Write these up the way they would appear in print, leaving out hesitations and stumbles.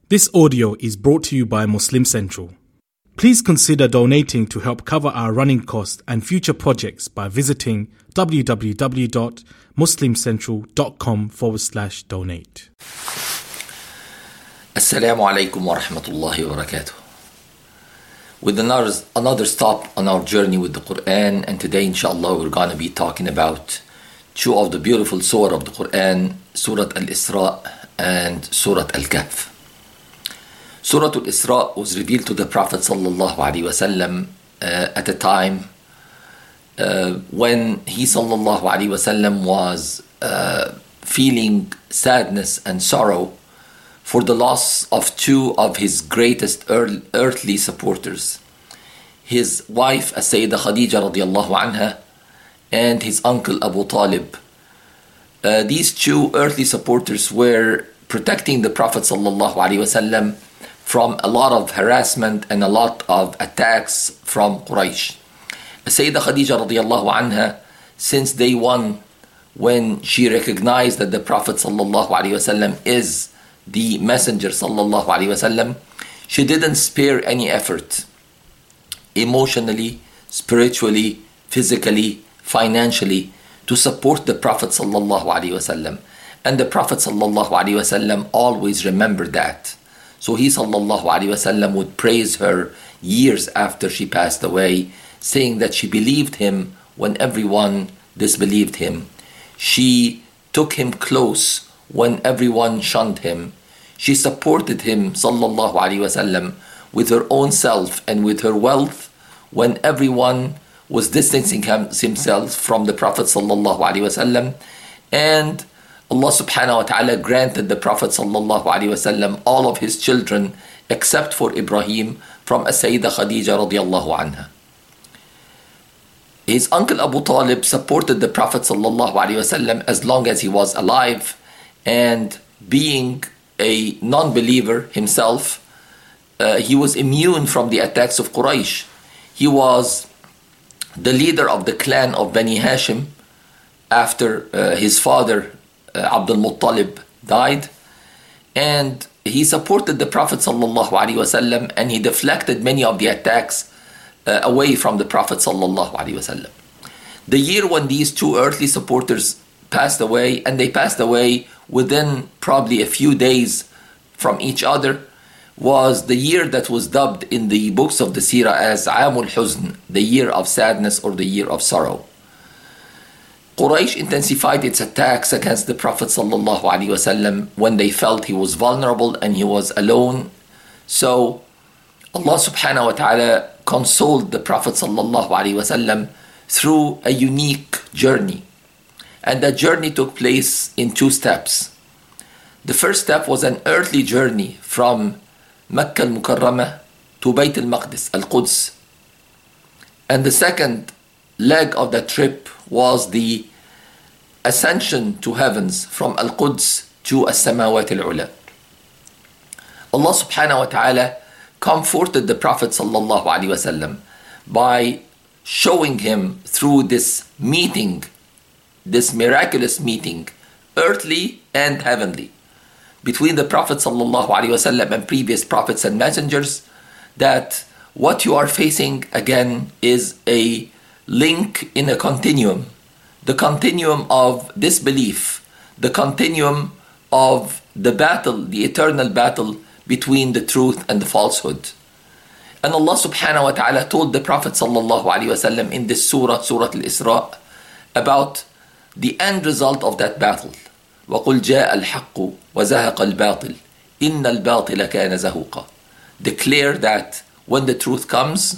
This audio is brought to you by Muslim Central. Please consider donating to help cover our running costs and future projects by visiting www.muslimcentral.com/donate. Assalamu alaikum wa rahmatullahi wa barakatuh. With another stop on our journey with the Quran, and today inshallah we're going to be talking about two of the beautiful surah of the Quran, Surah Al-Isra and Surah Al-Kahf. Surah Al-Isra was revealed to the Prophet sallallahu alaihi wasallam at a time when he sallallahu alaihi wasallam was feeling sadness and sorrow for the loss of two of his greatest earthly supporters, his wife As-Sayyidah Khadija radiallahu anha and his uncle Abu Talib. These two earthly supporters were protecting the Prophet sallallahu alaihi wasallam from a lot of harassment and a lot of attacks from Quraysh. Sayyidah Khadija radiallahu anha, since day one, when she recognized that the Prophet sallallahu alaihi wasallam is the messenger sallallahu alaihi wasallam, she didn't spare any effort, emotionally, spiritually, physically, financially, to support the Prophet sallallahu alaihi wasallam. And the Prophet sallallahu alaihi wasallam always remembered that. So he sallallahu alaihi wasallam would praise her years after she passed away, saying that she believed him when everyone disbelieved him. She took him close when everyone shunned him. She supported him sallallahu alaihi wasallam with her own self and with her wealth when everyone was distancing himself from the Prophet sallallahu alaihi wasallam. And Allah subhanahu wa ta'ala granted the Prophet sallallahu alaihi wasallam all of his children except for Ibrahim from As-Sayyidah Khadija radiallahu anha. His uncle Abu Talib supported the Prophet sallallahu alaihi wasallam as long as he was alive, and being a non-believer himself, he was immune from the attacks of Quraysh. He was the leader of the clan of Bani Hashim after his father Abdul Muttalib died, and he supported the Prophet sallallahu alaihi wasallam, and he deflected many of the attacks away from the Prophet sallallahu alaihi wasallam. The year when these two earthly supporters passed away, and they passed away within probably a few days from each other, was the year that was dubbed in the books of the Seerah as Amul Huzn, the year of sadness or the year of sorrow. Quraysh intensified its attacks against the Prophet sallallahu alaihi wasallam when they felt he was vulnerable and he was alone. So Allah subhanahu wa ta'ala consoled the Prophet sallallahu alaihi wasallam through a unique journey. And that journey took place in two steps. The first step was an earthly journey from Makkah al-Mukarramah to Bayt al-Maqdis, Al-Quds. And the second leg of that trip was the ascension to heavens from Al-Quds to As-Samawat al-Ula. Allah subhanahu wa ta'ala comforted the Prophet sallallahu alaihi wasallam by showing him through this meeting, this miraculous meeting, earthly and heavenly, between the Prophet sallallahu alaihi wasallam and previous prophets and messengers, that what you are facing again is a link in a continuum, the continuum of disbelief, the continuum of the battle, the eternal battle between the truth and the falsehood. And Allah subhanahu wa ta'ala told the Prophet sallallahu alaihi wasallam in this surah, Surah Al-Isra, about the end result of that battle. وَقُلْ جَاءَ الْحَقُّ وَزَهَقَ الْبَاطِلِ إِنَّ الْبَاطِلَ كَانَ زَهُوقًا. Declare that when the truth comes,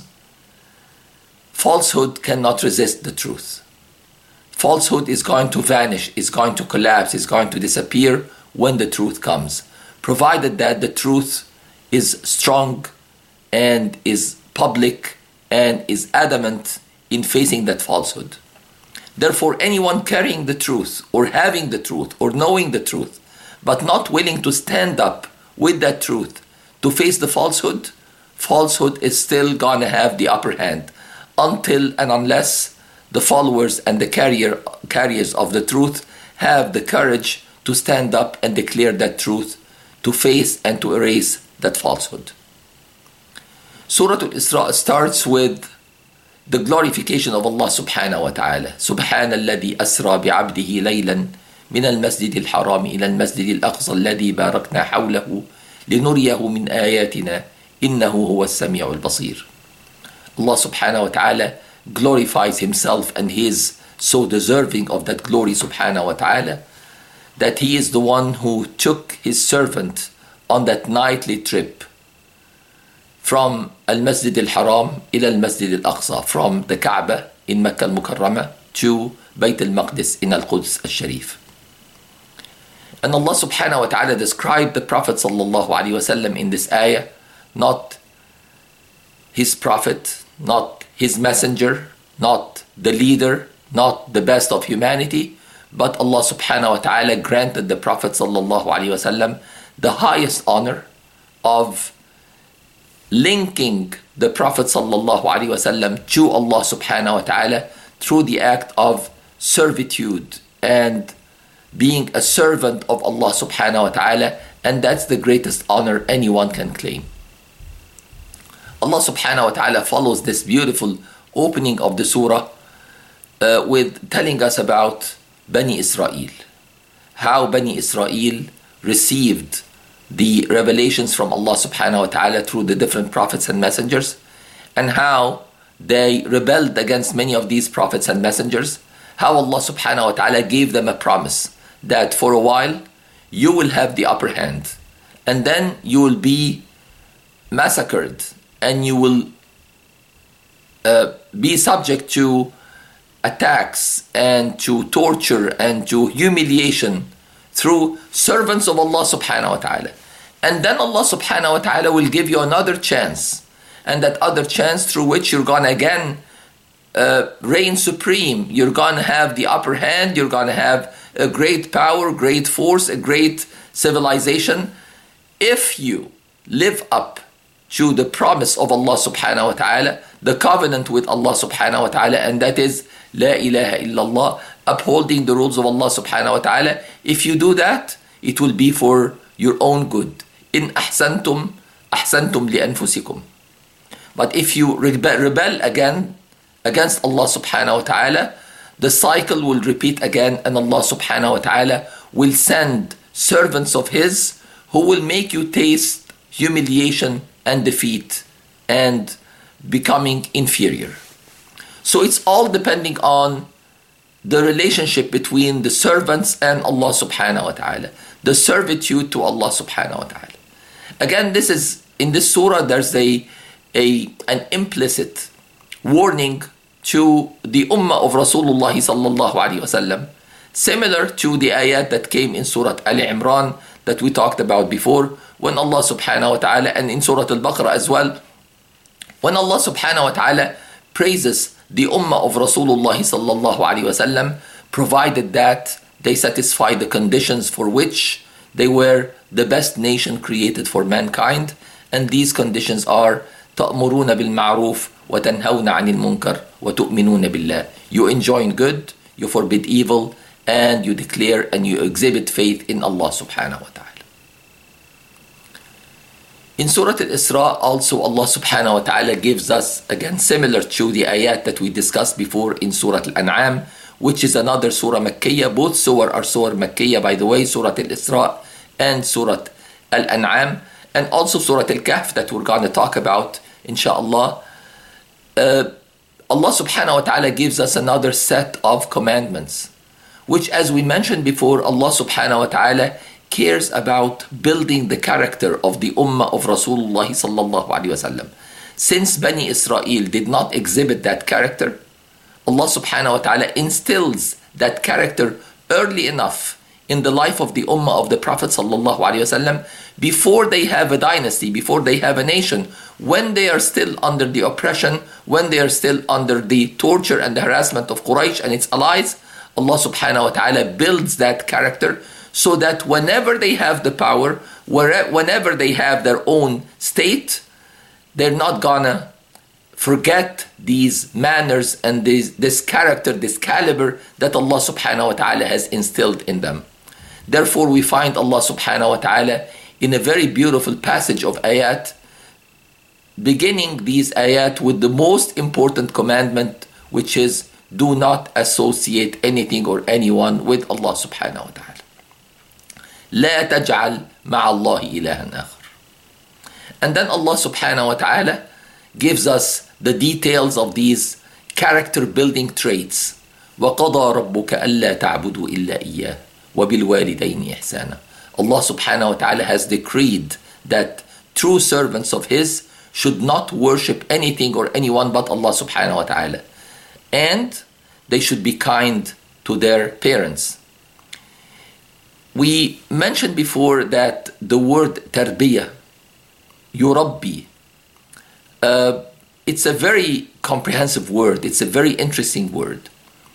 falsehood cannot resist the truth. Falsehood is going to vanish, is going to collapse, is going to disappear when the truth comes, provided that the truth is strong and is public and is adamant in facing that falsehood. Therefore, anyone carrying the truth or having the truth or knowing the truth but not willing to stand up with that truth to face the falsehood, falsehood is still going to have the upper hand until and unless the followers and the carriers of the truth have the courage to stand up and declare that truth to face and to erase that falsehood. Surah Al-Isra starts with the glorification of Allah subhanahu wa ta'ala. سبحان الذي أسرى بعبده ليلا من المسجد الحرام إلى المسجد الأقصى الذي باركنا حوله لنريه من آياتنا إنه هو السميع البصير. Allah subhanahu wa ta'ala glorifies himself, and he is so deserving of that glory subhanahu wa ta'ala that he is the one who took his servant on that nightly trip from Al-Masjid al-Haram ila Al-Masjid al-Aqsa, from the Kaaba in Makkah al-Mukarramah to Bayt al-Maqdis in Al-Quds al-Sharif. And Allah subhanahu wa ta'ala described the Prophet sallallahu alaihi wasallam in this ayah, not his prophet, not his messenger, not the leader, not the best of humanity, but Allah subhanahu wa ta'ala granted the Prophet sallallahu alaihi wasallam the highest honor of linking the Prophet sallallahu alaihi wasallam to Allah subhanahu wa ta'ala through the act of servitude and being a servant of Allah subhanahu wa ta'ala, and that's the greatest honor anyone can claim. Allah subhanahu wa ta'ala follows this beautiful opening of the surah with telling us about Bani Israel, how Bani Israel received the revelations from Allah subhanahu wa ta'ala through the different prophets and messengers, and how they rebelled against many of these prophets and messengers, how Allah subhanahu wa ta'ala gave them a promise that for a while you will have the upper hand, and then you will be massacred and you will be subject to attacks and to torture and to humiliation through servants of Allah subhanahu wa ta'ala. And then Allah subhanahu wa ta'ala will give you another chance, and that other chance through which you're gonna again reign supreme. You're gonna have the upper hand, you're gonna have a great power, great force, a great civilization, if you live up to the promise of Allah subhanahu wa ta'ala, the covenant with Allah subhanahu wa ta'ala, and that is La ilaha illallah, upholding the rules of Allah subhanahu wa ta'ala. If you do that, it will be for your own good. In ahsantum, ahsantum li anfusikum. But if you rebel again against Allah subhanahu wa ta'ala, the cycle will repeat again, and Allah subhanahu wa ta'ala will send servants of His who will make you taste humiliation and defeat and becoming inferior. So it's all depending on the relationship between the servants and Allah subhanahu wa ta'ala, the servitude to Allah subhanahu wa ta'ala. Again, this is in this surah, there's an implicit warning to the ummah of Rasulullah sallallahu alaihi wasallam, similar to the ayat that came in Surah Al-Imran that we talked about before, when Allah subhanahu wa ta'ala, and in Surah Al-Baqarah as well, when Allah subhanahu wa ta'ala praises the ummah of Rasulullah sallallahu alaihi wasallam, provided that they satisfy the conditions for which they were the best nation created for mankind, and these conditions are تأمرون بالمعروف وتنهون عن المنكر وتؤمنون بالله. You enjoin good, you forbid evil, and you declare and you exhibit faith in Allah subhanahu wa ta'ala. In Surah Al-Isra also, Allah subhanahu wa ta'ala gives us, again similar to the ayat that we discussed before in Surah Al-An'am, which is another Surah Makkiyah. Both Surah are Surah Makkiyah, by the way, Surah Al-Isra and Surah Al-An'am, and also Surah Al-Kahf that we're going to talk about, inshallah. Allah subhanahu wa ta'ala gives us another set of commandments, which, as we mentioned before, Allah subhanahu wa ta'ala cares about building the character of the ummah of Rasulullah sallallahu alaihi wasallam. Since Bani Israel did not exhibit that character, Allah subhanahu wa ta'ala instills that character early enough in the life of the ummah of the Prophet sallallahu alaihi wasallam, before they have a dynasty, before they have a nation, when they are still under the oppression, when they are still under the torture and the harassment of Quraysh and its allies. Allah subhanahu wa ta'ala builds that character so that whenever they have the power, whenever they have their own state, they're not gonna forget these manners and this character, this caliber that Allah subhanahu wa ta'ala has instilled in them. Therefore, we find Allah subhanahu wa ta'ala in a very beautiful passage of ayat, beginning these ayat with the most important commandment, which is do not associate anything or anyone with Allah subhanahu wa ta'ala. لا تجعل مع الله إلها آخر. And then Allah subhanahu wa ta'ala gives us the details of these character building traits. وَقَضَى رَبُّكَ أَلَّا تَعْبُدُوا إِلَّا إِيَّاهُ وَبِالْوَالِدَيْنِ إِحْسَانًا. Allah subhanahu wa ta'ala has decreed that true servants of His should not worship anything or anyone but Allah subhanahu wa ta'ala. And they should be kind to their parents. We mentioned before that the word tarbiyah, yurabbi, it's a very comprehensive word. It's a very interesting word.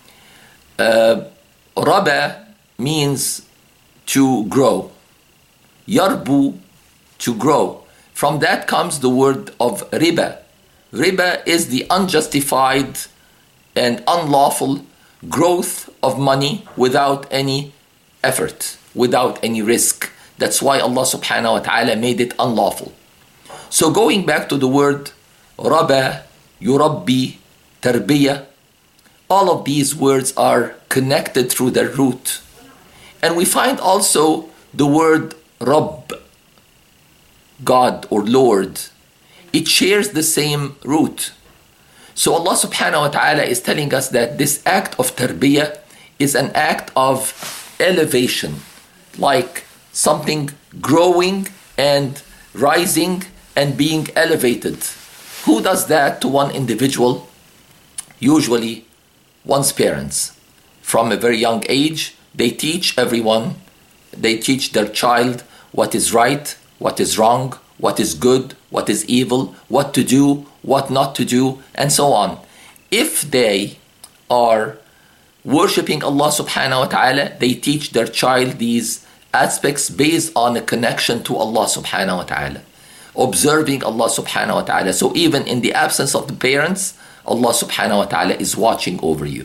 Raba means to grow. Yarbu, to grow. From that comes the word of riba. Riba is the unjustified and unlawful growth of money without any effort, without any risk. That's why Allah subhanahu wa ta'ala made it unlawful. So going back to the word raba, yurabbi, tarbiyah, all of these words are connected through their root. And we find also the word Rabb, God or Lord. It shares the same root. So Allah subhanahu wa ta'ala is telling us that this act of tarbiyah is an act of elevation, like something growing and rising and being elevated. Who does that to one individual? Usually one's parents. From a very young age, they teach everyone, they teach their child what is right, what is wrong, what is good, what is evil, what to do, what not to do, and so on. If they are worshipping Allah subhanahu wa ta'ala, they teach their child these aspects based on a connection to Allah subhanahu wa ta'ala, observing Allah subhanahu wa ta'ala. So even in the absence of the parents, Allah subhanahu wa ta'ala is watching over you.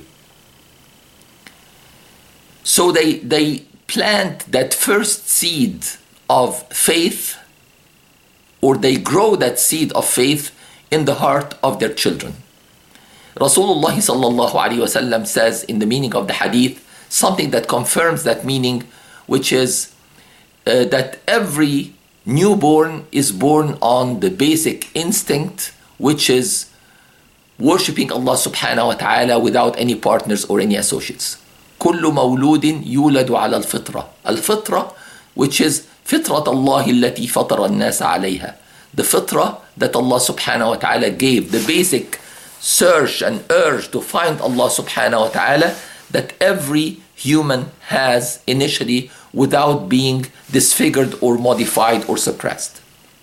So they plant that first seed of faith, or they grow that seed of faith in the heart of their children. Rasulullah sallallahu alaihi wasallam says in the meaning of the hadith something that confirms that meaning, which is that every newborn is born on the basic instinct, which is worshipping Allah subhanahu wa ta'ala without any partners or any associates. كل مولود يولد على الفطرة. الفطرة, which is فطرة الله التي فطر الناس عليها. The fitrah that Allah subhanahu wa ta'ala gave, the basic search and urge to find Allah subhanahu wa ta'ala that every human has initially without being disfigured or modified or suppressed.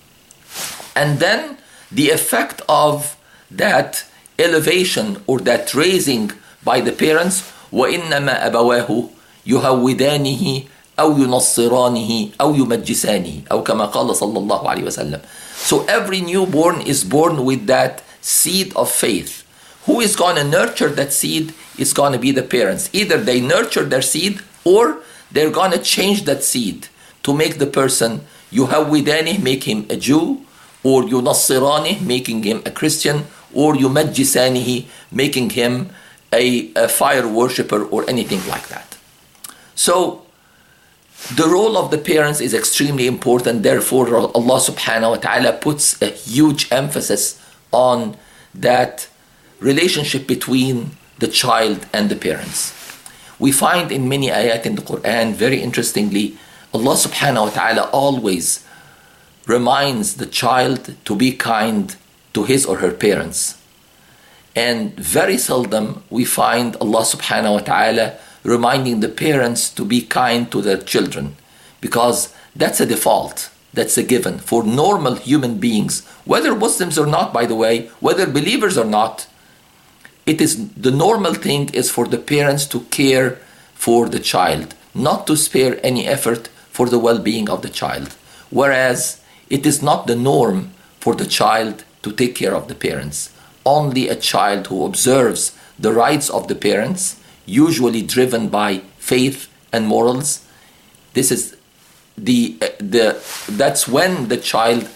And then the effect of that elevation or that raising by the parents, وَإِنَّمَا أَبَوَاهُ يُهَوِّدَانِهِ أو ينصرانه أو يمجسانه أو كما قال صلى الله عليه وسلم. So every newborn is born with that seed of faith. Who is going to nurture that seed is going to be the parents. Either they nurture their seed or they're going to change that seed to make the person يهودانه, make him a Jew, or ينصرانه, making him a Christian, or يمجسانه, making him a fire worshipper or anything like that. So the role of the parents is extremely important. Therefore, Allah subhanahu wa ta'ala puts a huge emphasis on that relationship between the child and the parents. We find in many ayat in the Quran, very interestingly, Allah subhanahu wa ta'ala always reminds the child to be kind to his or her parents. And very seldom we find Allah subhanahu wa ta'ala reminding the parents to be kind to their children, because that's a default, that's a given for normal human beings, whether Muslims or not, by the way, whether believers or not. It is the normal thing is for the parents to care for the child, not to spare any effort for the well-being of the child. Whereas it is not the norm for the child to take care of the parents. Only a child who observes the rights of the parents, usually driven by faith and morals, this is that's when the child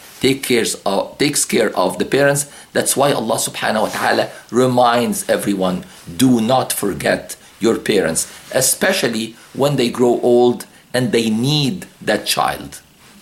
takes care of the parents. That's why Allah subhanahu wa ta'ala reminds everyone, do not forget your parents, especially when they grow old and they need that child.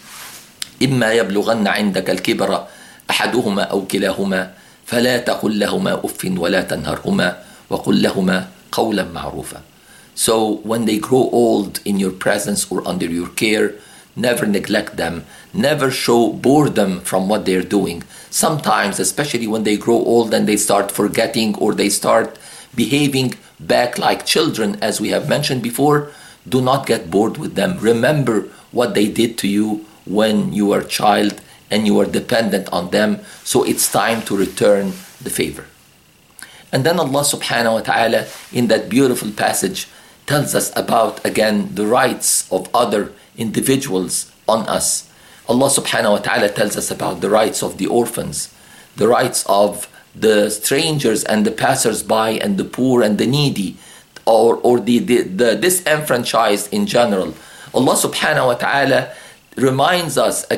إما يبلغن عندك الكبر أحدهما أو كلاهما فلا تقل لهما أف ولا تنهرهما وقل لهما قولا معروفا. So when they grow old in your presence or under your care, never neglect them, never show boredom from what they're doing. Sometimes, especially when they grow old and they start forgetting or they start behaving back like children, as we have mentioned before, do not get bored with them. Remember what they did to you when you were a child and you were dependent on them. So it's time to return the favor. And then Allah subhanahu wa ta'ala in that beautiful passage tells us about, again, the rights of other individuals on us. Allah subhanahu wa ta'ala tells us about the rights of the orphans, the rights of the strangers and the passers-by and the poor and the needy, or the disenfranchised in general. Allah subhanahu wa ta'ala reminds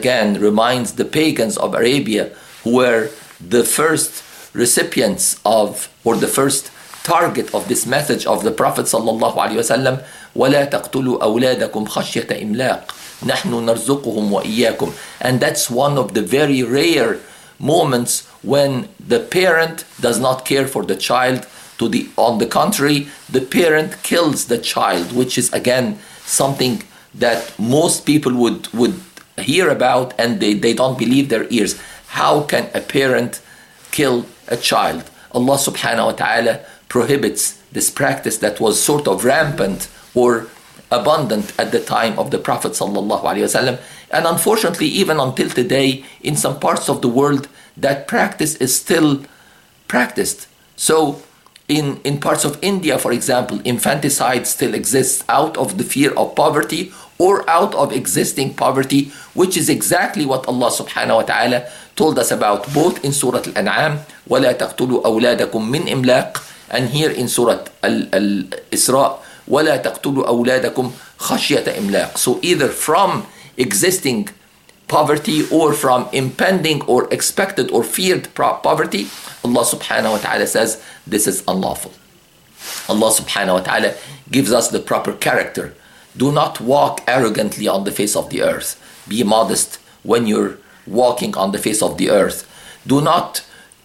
the pagans of Arabia, who were the first recipients of, or the first target of this message of the Prophet sallallahu alaihi wasallam, وَلَا تَقْتُلُوا أَوْلَادَكُمْ خَشْيَةَ إِمْلَاقٍ نَحْنُ نَرْزُقُهُمْ وَإِيَّاكُمْ. And that's one of the very rare moments when the parent does not care for the child. On the contrary, the parent kills the child, which is again something that most people would hear about and they don't believe their ears. How can a parent kill a child? Allah subhanahu wa ta'ala prohibits this practice that was sort of rampant or abundant at the time of the Prophet sallallahu alaihi wasallam, and unfortunately even until today in some parts of the world that practice is still practiced. So in parts of India, for example, infanticide still exists out of the fear of poverty or out of existing poverty, which is exactly what Allah subhanahu wa ta'ala told us about both in Surah Al-An'am, وَلَا تَقْتُلُوا أَوْلَادَكُمْ مِنْ إِمْلَاقٍ, and here in Surah Al-Isra, وَلَا تَقْتُلُوا أَوْلَادَكُمْ خَشْيَةَ إِمْلَاقٍ. So either from existing poverty or from impending or expected or feared poverty, Allah subhanahu wa ta'ala says this is unlawful. Allah subhanahu wa ta'ala gives us the proper character. Do not walk arrogantly on the face of the earth. Be modest when you're walking on the face of the earth. Do not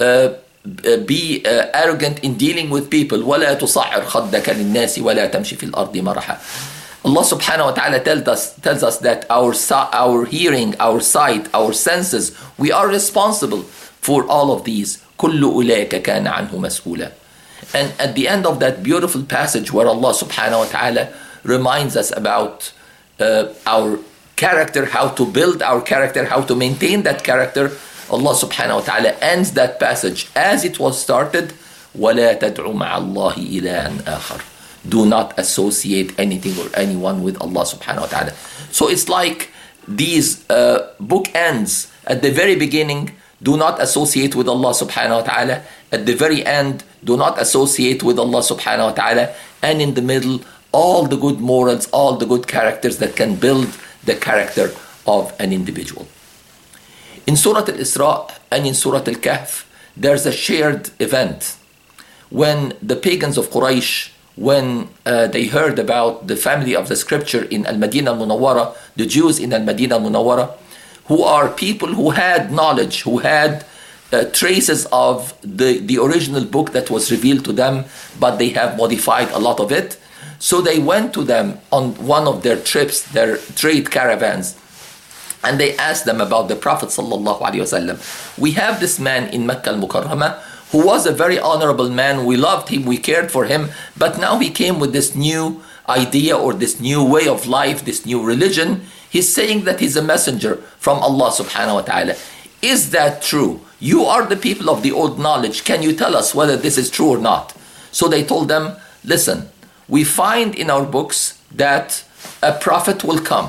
be arrogant in dealing with people. وَلَا تُصَعِّرْ خَدَّكَ لِلنَّاسِ وَلَا تَمْشِ فِي الْأَرْضِ مَرَحًا. Allah subhanahu wa ta'ala tells us that our hearing, our sight, our senses, we are responsible for all of these. كُلُّ أُولَٰئِكَ كَانَ عَنْهُ مَسْئُولًا. And at the end of that beautiful passage where Allah subhanahu wa ta'ala reminds us about our character, how to build our character, how to maintain that character, Allah subhanahu wa ta'ala ends that passage as it was started, وَلَا تَدْعُ مَعَ اللَّهِ إِلَهًا آخَرَ. Do not associate anything or anyone with Allah subhanahu wa ta'ala. So it's like these bookends. At the very beginning, do not associate with Allah subhanahu wa ta'ala. At the very end, do not associate with Allah subhanahu wa ta'ala. And in the middle, all the good morals, all the good characters that can build the character of an individual. In Surah Al-Isra and in Surah Al-Kahf, there's a shared event. When the pagans of Quraysh, when they heard about the family of the scripture in Al-Madinah Al-Munawwara, the Jews in Al-Madinah Al-Munawwara, who are people who had knowledge, who had traces of the original book that was revealed to them, but they have modified a lot of it. So they went to them on one of their trips, their trade caravans, and they asked them about the Prophet sallallahu alaihi wasallam. We have this man in Makkah al-Mukarramah who was a very honorable man. We loved him, we cared for him, but now he came with this new idea or this new way of life, this new religion. He's saying that he's a messenger from Allah subhanahu wa ta'ala. Is that true? You are the people of the old knowledge. Can you tell us whether this is true or not? So they told them, listen, we find in our books that a prophet will come.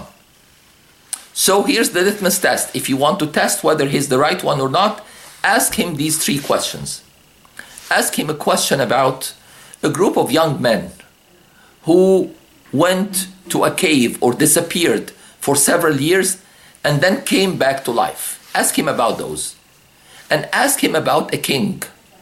So here's the litmus test. If you want to test whether he's the right one or not, ask him these three questions. Ask him a question about a group of young men who went to a cave or disappeared for several years and then came back to life. Ask him about those. And ask him about a king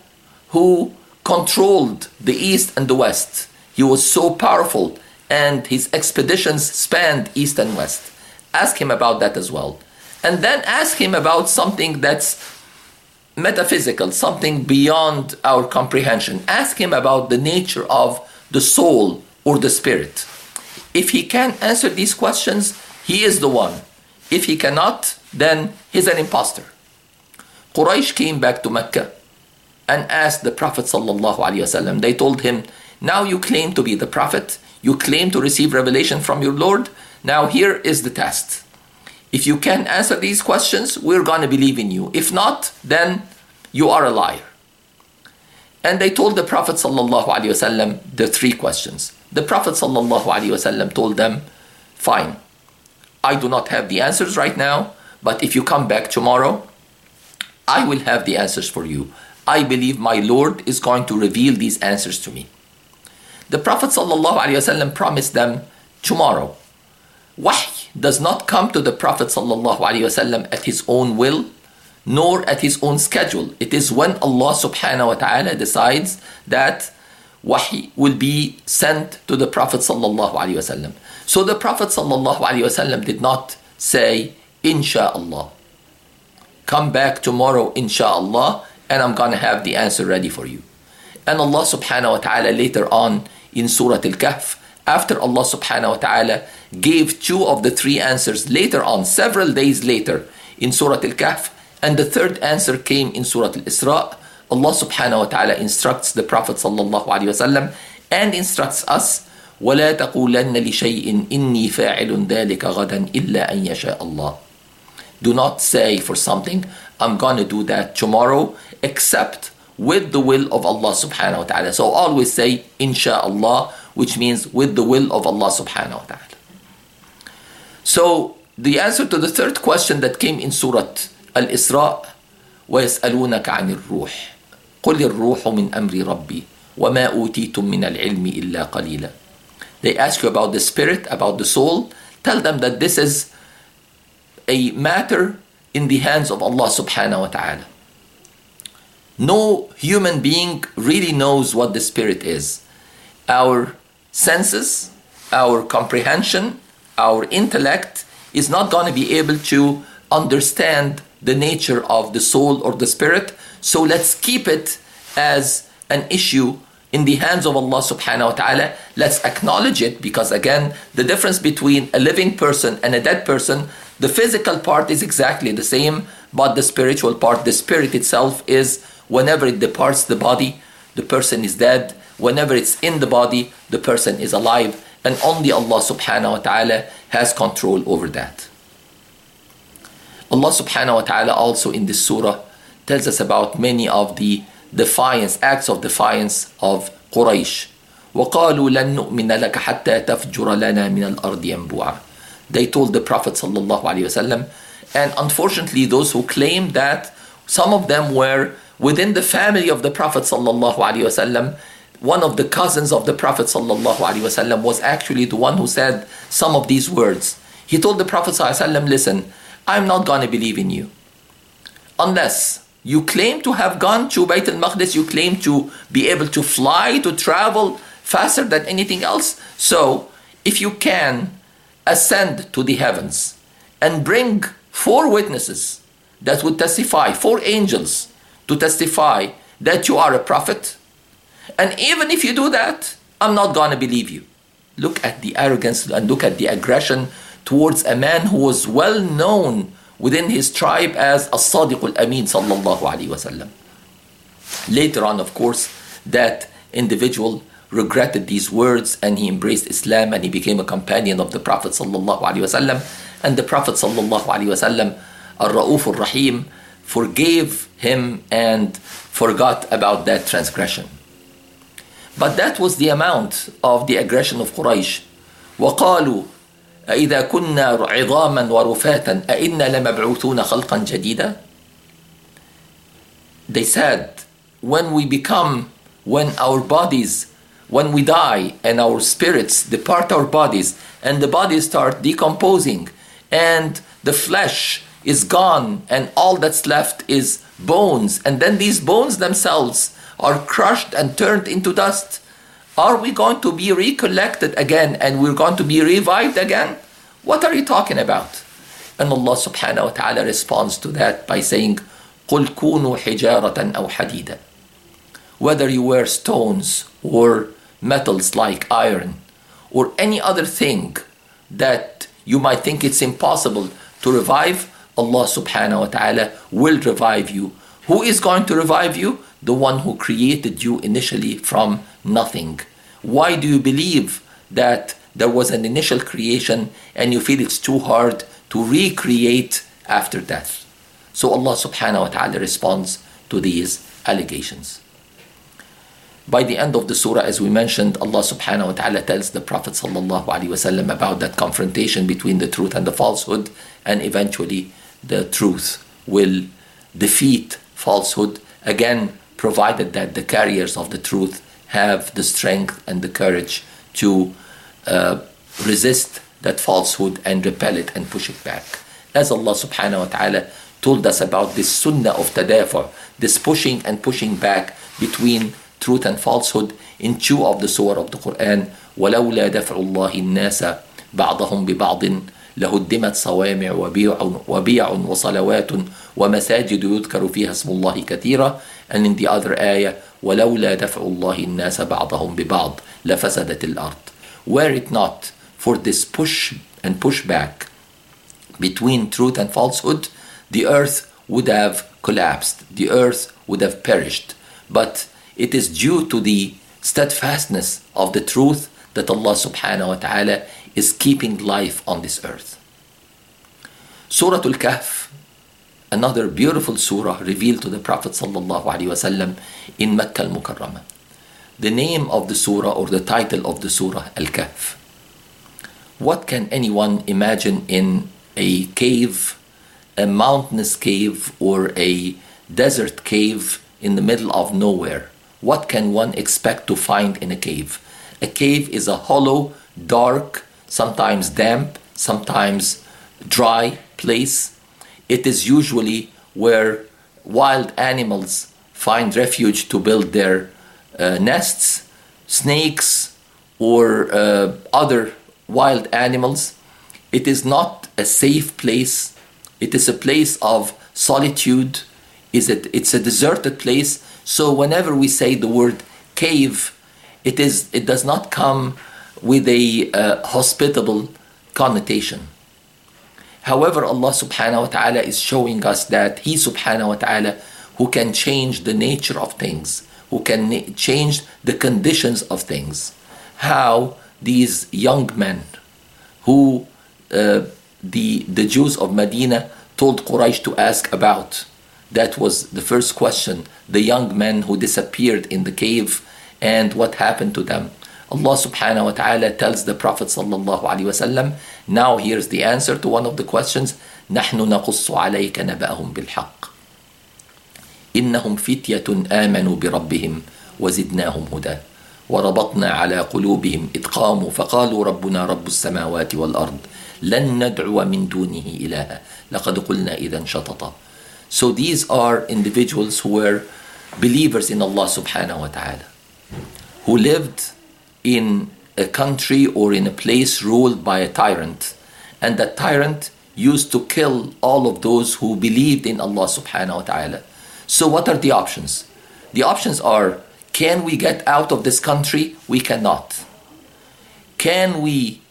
who controlled the east and the west. He was so powerful and his expeditions spanned east and west. Ask him about that as well. And then ask him about something that's metaphysical, something beyond our comprehension. Ask him about the nature of the soul or the spirit. If he can answer these questions, he is the one. If he cannot, then he's an imposter. Quraysh came back to Mecca and asked the Prophet ﷺ. They told him, now you claim to be the Prophet, you claim to receive revelation from your Lord, now here is the test. If you can answer these questions, we're going to believe in you. If not, then you are a liar. And they told the Prophet ﷺ the three questions. The Prophet ﷺ told them, fine, I do not have the answers right now, but if you come back tomorrow, I will have the answers for you. I believe my Lord is going to reveal these answers to me. The Prophet ﷺ promised them tomorrow. Wahy does not come to the Prophet ﷺ at his own will, nor at his own schedule. It is when Allah subhanahu wa ta'ala decides that wahy will be sent to the Prophet ﷺ. So the Prophet ﷺ did not say, Insha'Allah. Come back tomorrow, Insha'Allah, and I'm going to have the answer ready for you. And Allah subhanahu wa ta'ala later on in Surah Al-Kahf, after Allah subhanahu wa ta'ala gave two of the three answers later on, several days later in Surah Al-Kahf, and the third answer came in Surah Al-Isra, Allah subhanahu wa ta'ala instructs the Prophet sallallahu alaihi wasallam and instructs us, وَلَا تَقُولَنَّ لِشَيْءٍ إِنِّي فَاعِلٌ ذَلِكَ غَدًا إِلَّا أَن يَشَاءَ اللَّهُ. Do not say for something, I'm going to do that tomorrow, except with the will of Allah subhanahu wa ta'ala. So always say, Insha'Allah, which means with the will of Allah subhanahu wa ta'ala. So the answer to the third question that came in Surah Al-Isra, وَيَسْأَلُونَكَ عَنِ الرُّوحِ قُلِ الرُّوحُ مِنْ أَمْرِ رَبِّي وَمَا أُوتِيتُم مِّنَ الْعِلْمِ إِلَّا قَلِيلًا. They ask you about the spirit, about the soul. Tell them that this is a matter in the hands of Allah subhanahu wa ta'ala. No human being really knows what the spirit is. Our senses, our comprehension, our intellect is not going to be able to understand the nature of the soul or the spirit. So let's keep it as an issue in the hands of Allah subhanahu wa ta'ala. Let's acknowledge it, because again, the difference between a living person and a dead person, the physical part is exactly the same, but the spiritual part, the spirit itself, is whenever it departs the body, the person is dead. Whenever it's in the body, the person is alive. And only Allah subhanahu wa ta'ala has control over that. Allah subhanahu wa ta'ala also in this surah tells us about many of the acts of defiance of Quraysh. وَقَالُوا لَن نُؤْمِنَ لَكَ حَتَّى تَفْجُرَ لَنَا مِنَ الْأَرْضِ يَنْبُوعًا. They told the Prophet sallallahu alaihi wasallam, and unfortunately those who claimed that, some of them were within the family of the Prophet sallallahu alaihi wasallam. One of the cousins of the Prophet sallallahu alaihi wasallam was actually the one who said some of these words. He told the Prophet sallallahu alaihi wasallam, listen, I'm not going to believe in you unless you claim to have gone to Bayt al-Maqdis, you claim to be able to fly, to travel faster than anything else. So if you can ascend to the heavens and bring 4 witnesses that would testify, 4 angels to testify that you are a prophet, and even if you do that, I'm not going to believe you. Look at the arrogance and look at the aggression towards a man who was well known within his tribe as As-Sadiq Al-Amin sallallahu alaihi wasallam. Later on, of course, that individual regretted these words and he embraced Islam and he became a companion of the Prophet sallallahu alaihi wasallam. And the Prophet sallallahu alaihi wasallam, Ar-Ra'uf Ar-Rahim, forgave him and forgot about that transgression. But that was the amount of the aggression of Quraysh. وَقَالُوا أَإِذَا كُنَّا عِظَامًا وَرُفَاتًا أَإِنَّا لَمَبْعُوثُونَ خَلْقًا جَدِيدًا. They said, when our bodies, when we die and our spirits depart our bodies and the bodies start decomposing and the flesh is gone and all that's left is bones, and then these bones themselves are crushed and turned into dust, are we going to be recollected again and we're going to be revived again? What are you talking about? And Allah subhanahu wa ta'ala responds to that by saying, قُلْ كُونُوا حِجَارَةً أَوْ حَدِيدًا. Whether you were stones or metals like iron or any other thing that you might think it's impossible to revive, Allah subhanahu wa ta'ala will revive you. Who is going to revive you? The one who created you initially from nothing. Why do you believe that there was an initial creation and you feel it's too hard to recreate after death? So Allah subhanahu wa ta'ala responds to these allegations. By the end of the surah, as we mentioned, Allah subhanahu wa ta'ala tells the Prophet sallallahu alaihi wasallam about that confrontation between the truth and the falsehood, and eventually the truth will defeat falsehood, again provided that the carriers of the truth have the strength and the courage to resist that falsehood and repel it and push it back. As Allah subhanahu wa ta'ala told us about this sunnah of tadafu', this pushing and pushing back between truth and falsehood in 2 of the surah of the Quran. وَلَوْلَا دَفْعُ اللَّهِ النَّاسَ بَعْضَهُمْ بِبَعْضٍ لهدمت صوامع وبيع وصلوات ومساجد يذكر فيها اسم الله كثيرا. And in the other ayah, ولولا دفع الله الناس بعضهم ببعض لفسدت الأرض. Were it not for this push and push back between truth and falsehood, the earth would have collapsed, the earth would have perished. But it is due to the steadfastness of the truth that Allah subhanahu wa ta'ala is keeping life on this earth. Surah Al-Kahf, another beautiful surah revealed to the Prophet sallallahu alaihi wasallam in Makkah al-Mukarramah. The name of the surah, or the title of the surah, Al-Kahf. What can anyone imagine in a cave, a mountainous cave or a desert cave in the middle of nowhere? What can one expect to find in a cave? A cave is a hollow, dark, sometimes damp, sometimes dry place. It is usually where wild animals find refuge to build their nests, snakes or other wild animals. It is not a safe place. It is a place of solitude. It's a deserted place. So whenever we say the word cave, it does not come with a hospitable connotation. However, Allah subhanahu wa ta'ala is showing us that He subhanahu wa ta'ala, who can change the nature of things, who can change the conditions of things. How these young men who the Jews of Medina told Quraysh to ask about, that was the first question, the young men who disappeared in the cave and what happened to them. Allah subhanahu wa ta'ala tells the Prophet sallallahu alaihi wasallam, now here's the answer to one of the questions, نحن نقص عليك نبأهم بالحق إنهم فتية آمنوا بربهم وزدناهم هدى وربطنا على قلوبهم إذ قاموا فقالوا ربنا رب السماوات والأرض لن ندعو من دونه إلها لقد قلنا إذا شططا. So these are individuals who were believers in Allah subhanahu wa ta'ala, who lived in a country or in a place ruled by a tyrant, and that tyrant used to kill all of those who believed in Allah subhanahu wa ta'ala. So what are the options? The options are, can we get out of this country? We cannot. Can we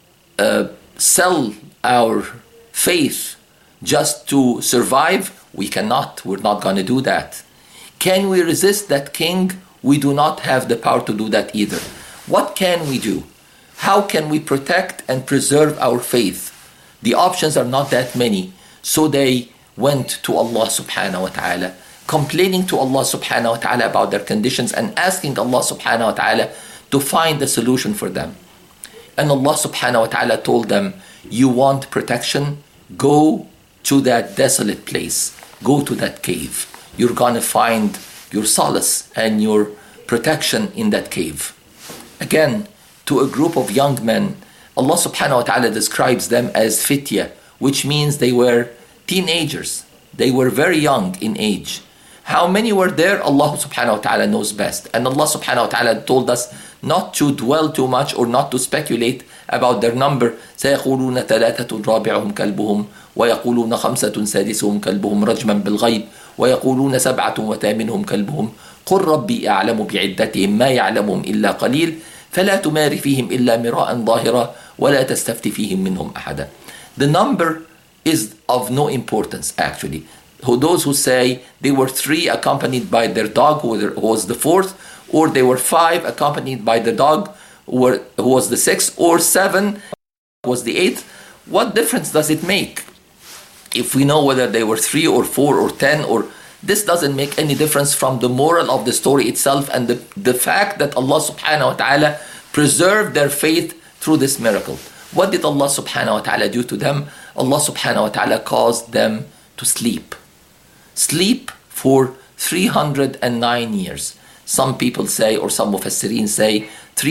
sell our faith just to survive? We cannot. We're not going to do that. Can we resist that king? We do not have the power to do that either. What can we do? How can we protect and preserve our faith? The options are not that many. So they went to Allah subhanahu wa ta'ala, complaining to Allah subhanahu wa ta'ala about their conditions and asking Allah subhanahu wa ta'ala to find a solution for them. And Allah subhanahu wa ta'ala told them, you want protection? Go to that desolate place. Go to that cave. You're going to find your solace and your protection in that cave. Again, to a group of young men, Allah subhanahu wa ta'ala describes them as fitya. which means they were teenagers. They were very young in age. How many were there? Allah subhanahu wa ta'ala knows best. And Allah subhanahu wa ta'ala told us not to dwell too much or not to speculate about their number. سيقولون ثلاثة رابعهم كلبهم ويقولون خمسة سادسهم كلبهم رجما بالغيب ويقولون سبعة وثامنهم كلبهم قل ربي أعلم بعدتهم ما يعلمهم إلا قليل فلا تمار فيهم إلا مراء ظاهرا ولا تستفت فيهم منهم أحدا. The number is of no importance actually. Those who say they were 3 accompanied by their dog who was the 4th, or they were 5 accompanied by the dog who was the 6th, or 7 was the 8th. What difference does it make? If we know whether they were 3 or 4 or 10, or this doesn't make any difference from the moral of the story itself and the fact that Allah subhanahu wa ta'ala preserved their faith through this miracle. What did Allah subhanahu wa ta'ala do to them? Allah subhanahu wa ta'ala caused them to sleep. Sleep for 309 years. Some people say, or some Mufassirin say,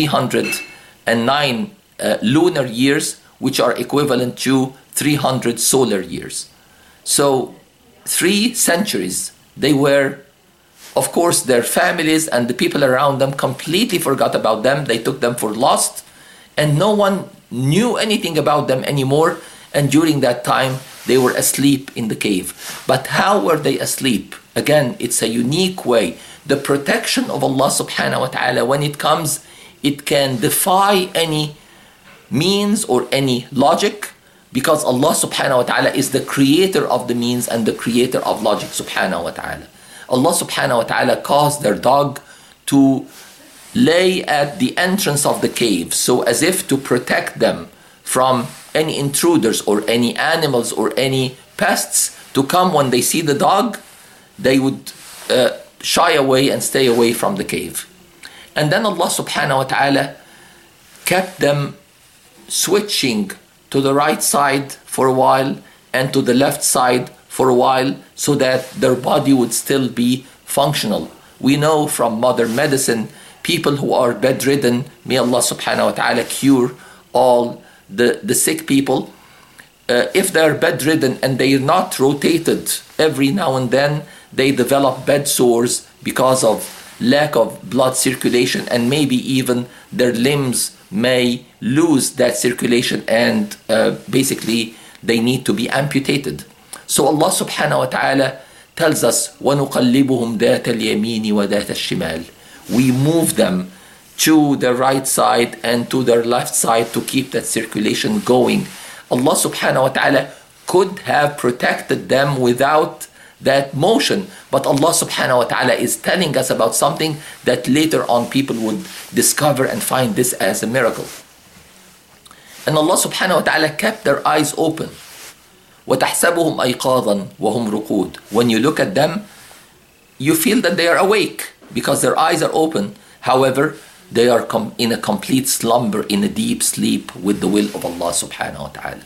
309 lunar years, which are equivalent to 300 solar years. So 3 centuries. They were, of course, their families and the people around them completely forgot about them. They took them for lost, and no one knew anything about them anymore. And during that time, they were asleep in the cave. But how were they asleep? Again, it's a unique way. The protection of Allah subhanahu wa ta'ala, when it comes, it can defy any means or any logic, because Allah subhanahu wa ta'ala is the creator of the means and the creator of logic subhanahu wa ta'ala. Allah subhanahu wa ta'ala caused their dog to lay at the entrance of the cave, so as if to protect them from any intruders or any animals or any pests to come. When they see the dog, they would shy away and stay away from the cave. And then Allah subhanahu wa ta'ala kept them switching to the right side for a while and to the left side for a while, so that their body would still be functional. We know from modern medicine, people who are bedridden, may Allah subhanahu wa ta'ala cure all the sick people. If they're bedridden and they are not rotated every now and then, they develop bed sores because of lack of blood circulation, and maybe even their limbs may lose that circulation, and basically they need to be amputated. So Allah subhanahu wa ta'ala tells us, وَنُقَلِّبُهُمْ ذَاتَ الْيَمِينِ وَذَاتَ الشِّمَالِ. We move them to the right side and to their left side to keep that circulation going. Allah subhanahu wa ta'ala could have protected them without that motion, but Allah subhanahu wa ta'ala is telling us about something that later on people would discover and find this as a miracle. And Allah subhanahu wa ta'ala kept their eyes open. وَتَحْسَبُهُمْ أَيْقَاظًا وَهُمْ رُقُودٌ. When you look at them, you feel that they are awake because their eyes are open. However, they are in a complete slumber, in a deep sleep with the will of Allah subhanahu wa ta'ala.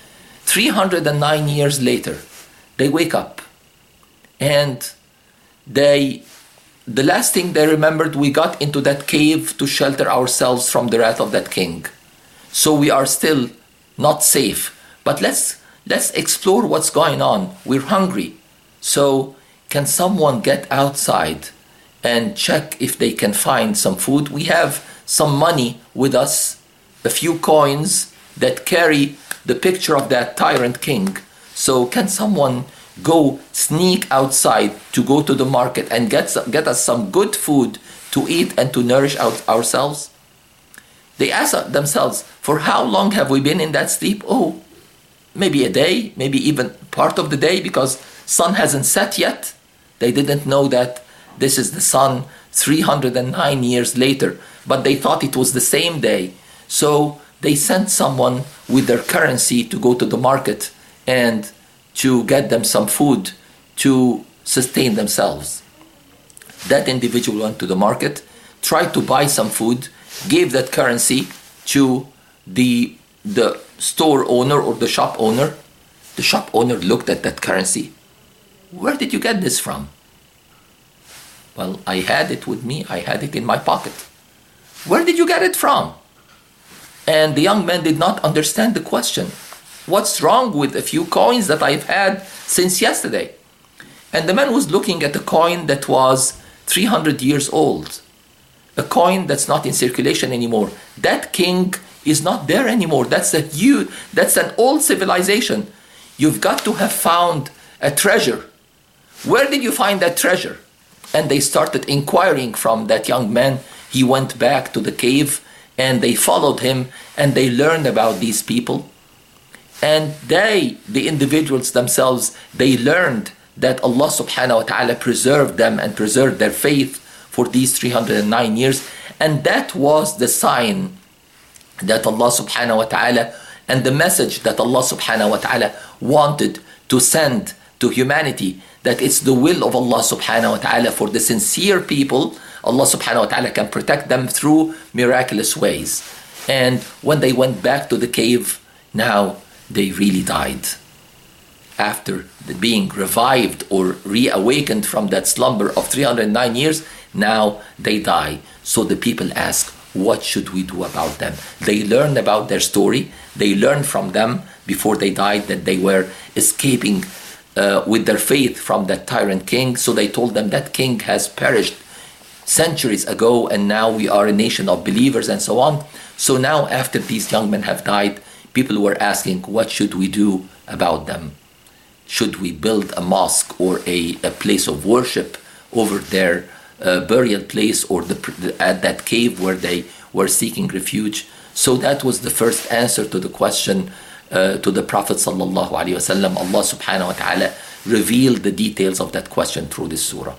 309 years later, they wake up. And the last thing they remembered, we got into that cave to shelter ourselves from the wrath of that king. So we are still not safe. But let's explore what's going on. We're hungry. So can someone get outside and check if they can find some food? We have some money with us, a few coins that carry the picture of that tyrant king. So can someone go sneak outside to go to the market and get us some good food to eat and to nourish ourselves? They ask themselves, for how long have we been in that sleep? Oh, maybe a day, maybe even part of the day, because sun hasn't set yet. They didn't know that this is the sun 309 years later, but they thought it was the same day. So they sent someone with their currency to go to the market and to get them some food to sustain themselves. That individual went to the market, tried to buy some food, gave that currency to the store owner or the shop owner. The shop owner looked at that currency. Where did you get this from? Well, I had it with me. I had it in my pocket. Where did you get it from? And the young man did not understand the question. What's wrong with a few coins that I've had since yesterday? And the man was looking at a coin that was 300 years old, a coin that's not in circulation anymore. That king is not there anymore. That's an old civilization. You've got to have found a treasure. Where did you find that treasure? And they started inquiring from that young man. He went back to the cave and they followed him and they learned about these people. And the individuals themselves, they learned that Allah subhanahu wa ta'ala preserved them and preserved their faith for these 309 years. And that was the sign that Allah subhanahu wa ta'ala and the message that Allah subhanahu wa ta'ala wanted to send to humanity, that it's the will of Allah subhanahu wa ta'ala for the sincere people. Allah subhanahu wa ta'ala can protect them through miraculous ways. And when they went back to the cave, now they really died. After being revived or reawakened from that slumber of 309 years, now they die. So the people ask, what should we do about them? They learned about their story. They learned from them before they died that they were escaping with their faith from that tyrant king. So they told them that king has perished centuries ago and now we are a nation of believers and so on. So now after these young men have died, people were asking, what should we do about them? Should we build a mosque or a place of worship over their burial place or at that cave where they were seeking refuge? So that was the first answer to the question to the Prophet sallallahu alaihi wasallam. Allah subhanahu wa ta'ala revealed the details of that question through this surah.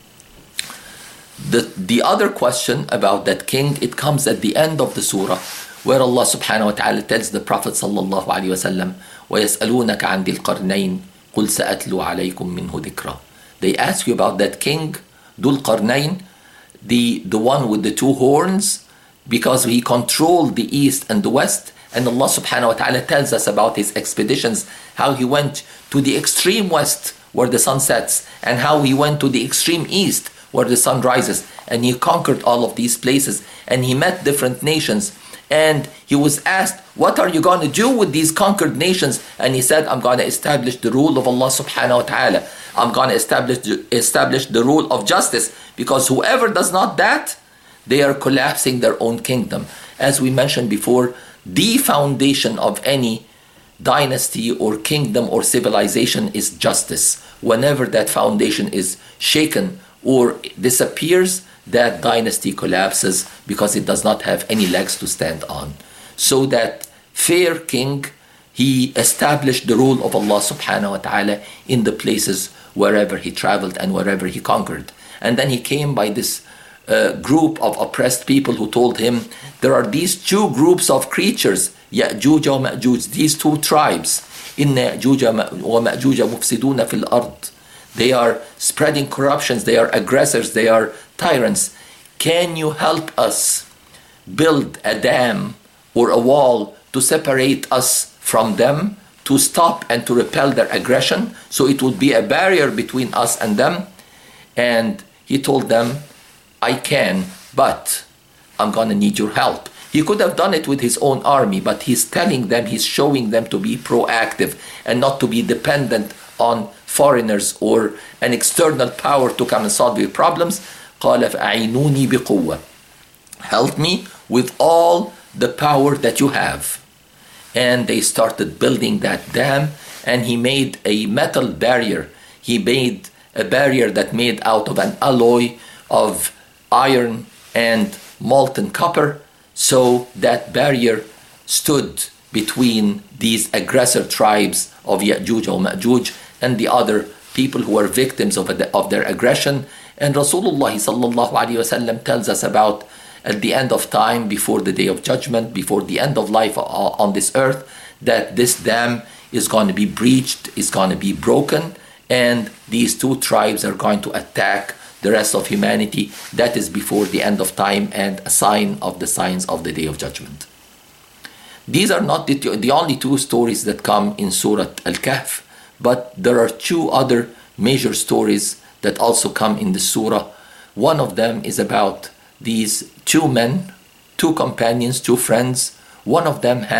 The other question about that king, it comes at the end of the surah, where Allah subhanahu wa ta'ala tells the Prophet sallallahu alaihi wasallam, وَيَسْأَلُونَكَ عَنْ ذِي الْقَرْنَيْنِ قُلْ سَأَتْلُو عَلَيْكُم مِّنْهُ ذِكْرًا. They ask you about that king, Dhul Qarnayn, the one with the two horns, because he controlled the east and the west. And Allah subhanahu wa ta'ala tells us about his expeditions, how he went to the extreme west where the sun sets, and how he went to the extreme east where the sun rises. And he conquered all of these places, and he met different nations. And he was asked, what are you going to do with these conquered nations? And he said, I'm going to establish the rule of Allah subhanahu wa ta'ala. I'm going to establish the rule of justice, because whoever does not that, they are collapsing their own kingdom. As we mentioned before, the foundation of any dynasty or kingdom or civilization is justice. Whenever that foundation is shaken or disappears, that dynasty collapses because it does not have any legs to stand on. So that fair king, he established the rule of Allah subhanahu wa ta'ala in the places wherever he traveled and wherever he conquered. And then he came by this group of oppressed people who told him, there are these two groups of creatures, Ya'juj wa Ma'juj, these two tribes, Inna Ya'juj wa Ma'juj mufsiduna fil ard. They are spreading corruptions, they are aggressors, they are tyrants. Can you help us build a dam or a wall to separate us from them, to stop and to repel their aggression, so it would be a barrier between us and them? And he told them, I can, but I'm going to need your help. He could have done it with his own army, but he's telling them, he's showing them to be proactive and not to be dependent on foreigners or an external power to come and solve your problems. قَالَ فَأَعِنُونِي بِقُوَّةٍ. Help me with all the power that you have. And they started building that dam, and he made a metal barrier. He made a barrier that made out of an alloy of iron and molten copper, so that barrier stood between these aggressor tribes of Ya'juj or Ma'juj and the other people who were victims of their aggression. And Rasulullah sallallahu alaihi wasallam tells us about at the end of time, before the day of judgment, before the end of life on this earth, that this dam is going to be breached, is going to be broken, and these two tribes are going to attack the rest of humanity. That is before the end of time and a sign of the signs of the day of judgment. These are not the only two stories that come in Surah Al-Kahf, but there are two other major stories that also come in the surah. One of them is about these two men, two companions, two friends. One of them had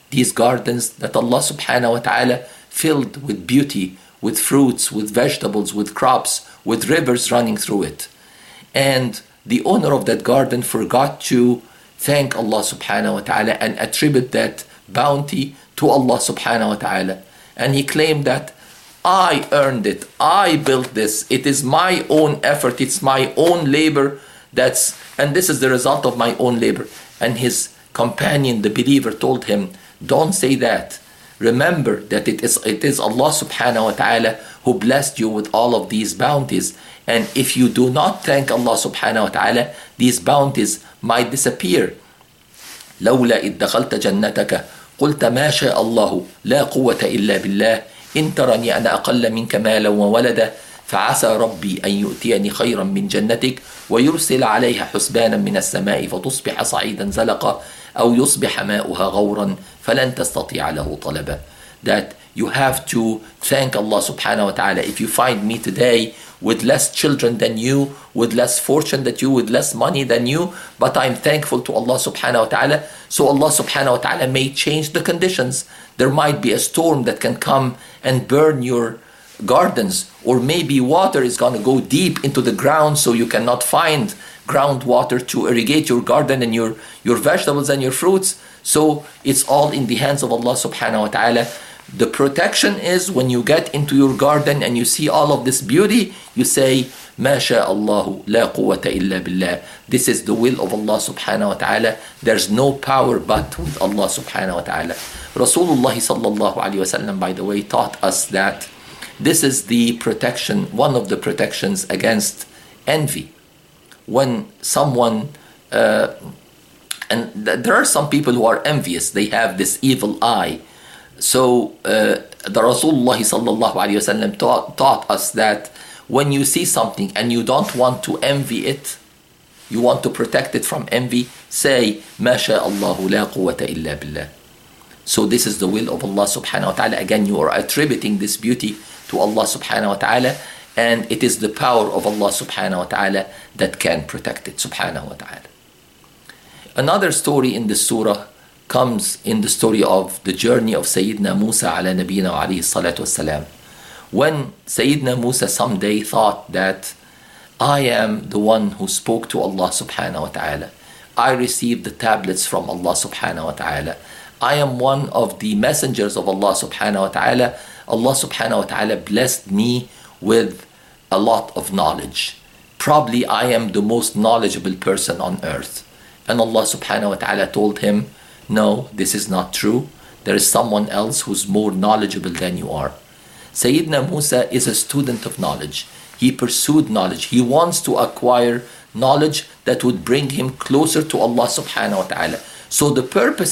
these gardens that Allah subhanahu wa ta'ala filled with beauty, with fruits, with vegetables, with crops, with rivers running through it. And the owner of that garden forgot to thank Allah subhanahu wa ta'ala and attribute that bounty to Allah subhanahu wa ta'ala. And he claimed that I earned it, I built this, it is my own effort, it's my own labor, and this is the result of my own labor. And his companion, the believer, told him, don't say that. Remember that it is Allah subhanahu wa ta'ala who blessed you with all of these bounties. And if you do not thank Allah subhanahu wa ta'ala, these bounties might disappear. لولا إذ دخلت جنتك قلت ما شاء الله لا قوة إلا بالله إن ترني أنا أقل منك مالا وولدا فعسى ربي أن يؤتيني خيرا من جنتك ويرسل عليها حسبانا من السماء فتصبح صعيدا زلقا أو يصبح ماؤها غورا فلن تستطيع له طلبا. That you have to thank Allah subhanahu wa ta'ala. If you find me today with less children than you, with less fortune than you, with less money than you, but I'm thankful to Allah subhanahu wa ta'ala, so Allah subhanahu wa ta'ala may change the conditions. There might be a storm that can come and burn your gardens, or maybe water is going to go deep into the ground so you cannot find groundwater to irrigate your garden and your vegetables and your fruits. So it's all in the hands of Allah subhanahu wa ta'ala. The protection is when you get into your garden and you see all of this beauty, you say, ما شاء الله لا قوة إلا بالله. This is the will of Allah subhanahu wa ta'ala. There's no power but with Allah subhanahu wa ta'ala. Rasulullah sallallahu alayhi wa sallam, by the way, taught us that this is the protection, one of the protections against envy. When someone, and there are some people who are envious, they have this evil eye. So the Rasulullah sallallahu alayhi wa sallam taught us that when you see something and you don't want to envy it, you want to protect it from envy, say, ما شاء الله لا قوة إلا بالله. So this is the will of Allah subhanahu wa ta'ala. Again, you are attributing this beauty to Allah subhanahu wa ta'ala, and it is the power of Allah subhanahu wa ta'ala that can protect it, subhanahu wa ta'ala. Another story in this surah comes in the story of the journey of Sayyidina Musa ala nabiyina wa alayhi salatu wassalam. When Sayyidina Musa someday thought that I am the one who spoke to Allah subhanahu wa ta'ala, I received the tablets from Allah subhanahu wa ta'ala, I am one of the messengers of Allah subhanahu wa ta'ala, Allah subhanahu wa ta'ala blessed me with a lot of knowledge. Probably I am the most knowledgeable person on earth. And Allah subhanahu wa ta'ala told him, no, this is not true. There is someone else who's more knowledgeable than you are. Sayyidina Musa is a student of knowledge. He pursued knowledge. He wants to acquire knowledge that would bring him closer to Allah subhanahu wa ta'ala. So the purpose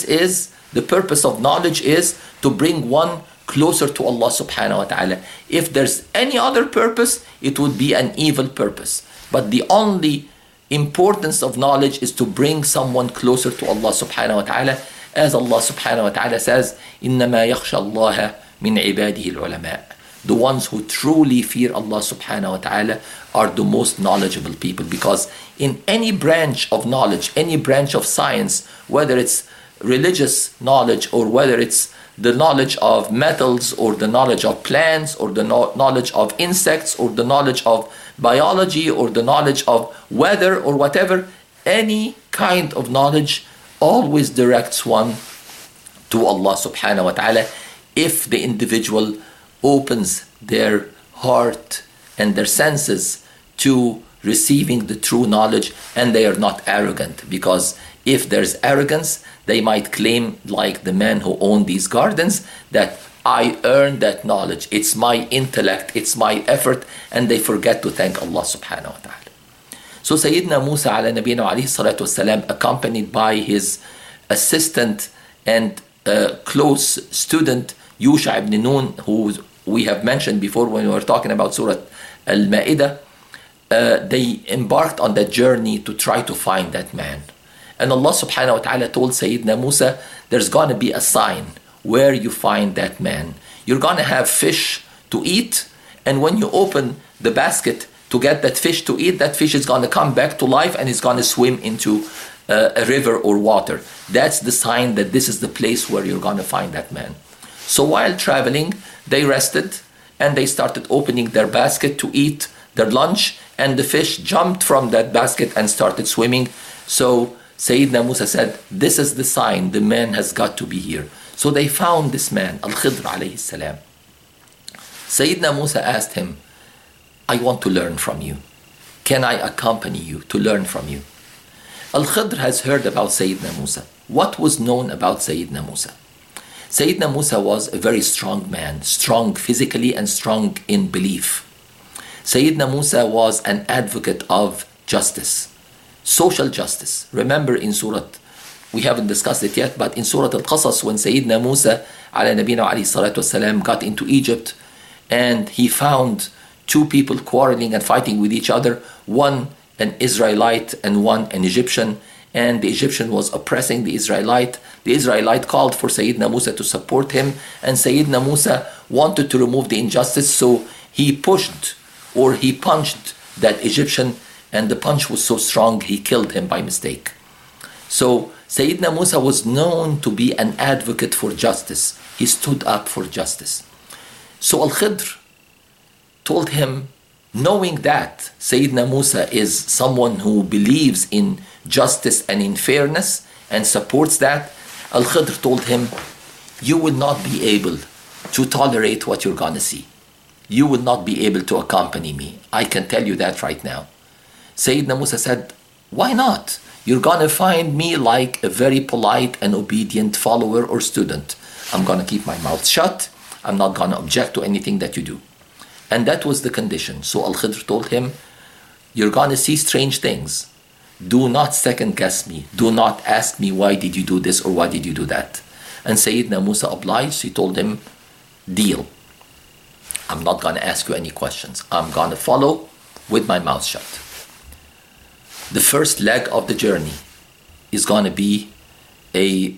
of knowledge is to bring one closer to Allah subhanahu wa ta'ala. If there's any other purpose, it would be an evil purpose. But the only importance of knowledge is to bring someone closer to Allah subhanahu wa ta'ala. As Allah subhanahu wa ta'ala says, إِنَّمَا يَخْشَى اللَّهَ مِنْ عِبَادِهِ الْعُلَمَاءِ. The ones who truly fear Allah subhanahu wa ta'ala are the most knowledgeable people, because in any branch of knowledge, any branch of science, whether it's religious knowledge or whether it's the knowledge of metals or the knowledge of plants or the knowledge of insects or the knowledge of biology or the knowledge of weather or whatever, any kind of knowledge always directs one to Allah subhanahu wa ta'ala if the individual opens their heart and their senses to receiving the true knowledge, and they are not arrogant. Because if there's arrogance, they might claim, like the man who owned these gardens, that I earned that knowledge, it's my intellect, it's my effort, and they forget to thank Allah subhanahu wa ta'ala. So Sayyidina Musa ala nabiyina wa alayhi salatu wasalam, accompanied by his assistant and close student Yusha ibn Nun, who we have mentioned before when we were talking about Surah Al-Ma'idah, they embarked on that journey to try to find that man. And Allah subhanahu wa ta'ala told Sayyidina Musa, there's going to be a sign where you find that man. You're going to have fish to eat, and when you open the basket, to get that fish to eat. That fish is going to come back to life and is going to swim into a river or water. That's the sign that this is the place where you're going to find that man. So while traveling, they rested and they started opening their basket to eat their lunch, and the fish jumped from that basket and started swimming. So Sayyidina Musa said, this is the sign, the man has got to be here. So they found this man, Al-Khidr alayhi salam. Sayyidina Musa asked him, I want to learn from you. Can I accompany you to learn from you? Al-Khidr has heard about Sayyidina Musa. What was known about Sayyidina Musa? Sayyidina Musa was a very strong man, strong physically and strong in belief. Sayyidina Musa was an advocate of justice, social justice. Remember in Surah, we haven't discussed it yet, but in Surah Al-Qasas, when Sayyidina Musa ala nabina alayhi salatu wasalam got into Egypt and he found two people quarreling and fighting with each other, one an Israelite and one an Egyptian, and the Egyptian was oppressing the Israelite. The Israelite called for Sayyidina Musa to support him, and Sayyidina Musa wanted to remove the injustice, so he pushed or he punched that Egyptian, and the punch was so strong he killed him by mistake. So Sayyidina Musa was known to be an advocate for justice. He stood up for justice. So Al-Khidr told him, knowing that Sayyidina Musa is someone who believes in justice and in fairness and supports that, Al-Khidr told him, you will not be able to tolerate what you're going to see. You will not be able to accompany me. I can tell you that right now. Sayyidina Musa said, why not? You're going to find me like a very polite and obedient follower or student. I'm going to keep my mouth shut. I'm not going to object to anything that you do. And that was the condition. So Al-Khidr told him, you're going to see strange things. Do not second guess me. Do not ask me, why did you do this or why did you do that? And Sayyidina Musa obliged. He told him, deal. I'm not going to ask you any questions. I'm going to follow with my mouth shut. The first leg of the journey is going to be a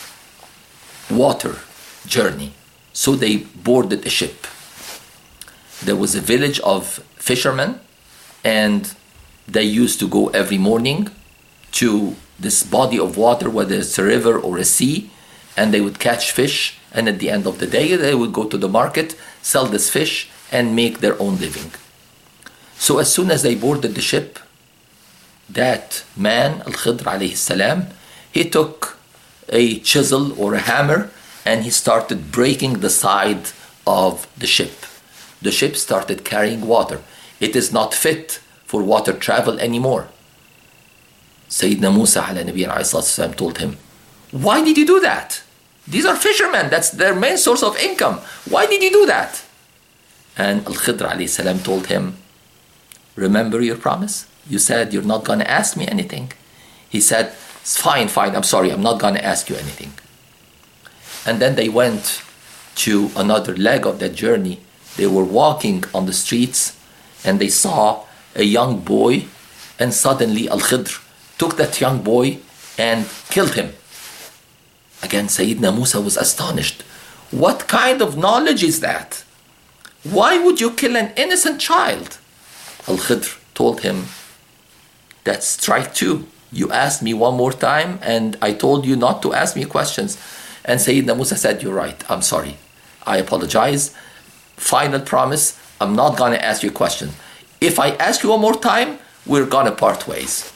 water journey. So they boarded a ship. There was a village of fishermen, and they used to go every morning to this body of water, whether it's a river or a sea, and they would catch fish, and at the end of the day they would go to the market, sell this fish, and make their own living. So as soon as they boarded the ship, that man, Al-Khidr alayhi salam, he took a chisel or a hammer and he started breaking the side of the ship. The ship started carrying water. It is not fit for water travel anymore. Sayyidina Musa ﷺ told him, why did you do that? These are fishermen. That's their main source of income. Why did you do that? And Al-Khidr ﷺ told him, remember your promise? You said you're not going to ask me anything. He said, fine, I'm sorry, I'm not going to ask you anything. And then they went to another leg of that journey. They were walking on the streets and they saw a young boy, and suddenly Al-Khidr took that young boy and killed him. Again, Sayyidina Musa was astonished. What kind of knowledge is that? Why would you kill an innocent child? Al-Khidr told him, that's strike two. You asked me one more time and I told you not to ask me questions. And Sayyidina Musa said, you're right, I'm sorry. I apologize. Final promise, I'm not going to ask you a question. If I ask you one more time, we're going to part ways.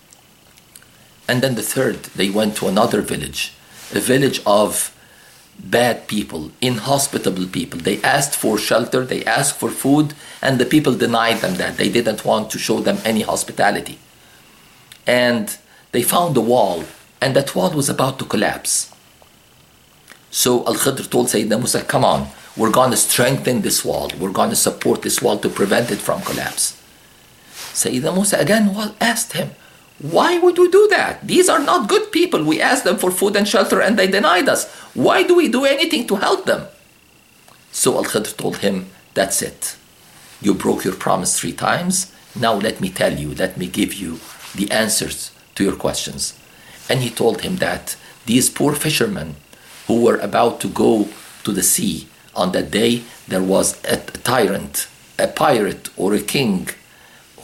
And then the third, they went to another village, a village of bad people, inhospitable people. They asked for shelter, they asked for food, and the people denied them that. They didn't want to show them any hospitality. And they found a wall, and that wall was about to collapse. So Al-Khidr told Sayyidina Musa, come on, we're going to strengthen this wall. We're going to support this wall to prevent it from collapse. Sayyidina Musa again asked him, why would we do that? These are not good people. We asked them for food and shelter and they denied us. Why do we do anything to help them? So Al-Khidr told him, that's it. You broke your promise 3 times. Now let me tell you, let me give you the answers to your questions. And he told him that these poor fishermen who were about to go to the sea, on that day there was a tyrant, a pirate or a king